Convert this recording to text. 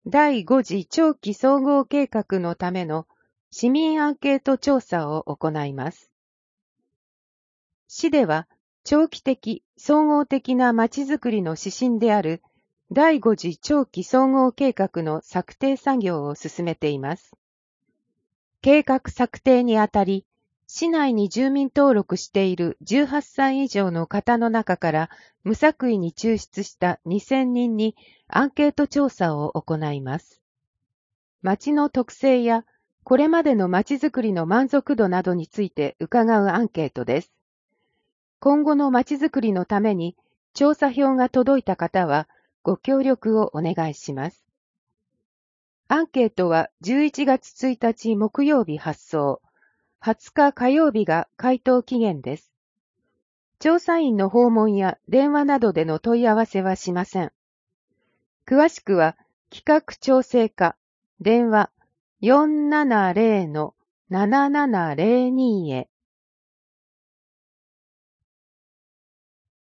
第5次長期総合計画のための市民アンケート調査を行います。市では、長期的、総合的なまちづくりの指針である第5次長期総合計画の策定作業を進めています。計画策定にあたり、市内に住民登録している18歳以上の方の中から無作為に抽出した2000人にアンケート調査を行います。町の特性やこれまでの町づくりの満足度などについて伺うアンケートです。今後の町づくりのために調査票が届いた方はご協力をお願いします。アンケートは11月1日木曜日発送、20日火曜日が回答期限です。調査員の訪問や電話などでの問い合わせはしません。詳しくは企画調整課、電話 470-7702 へ。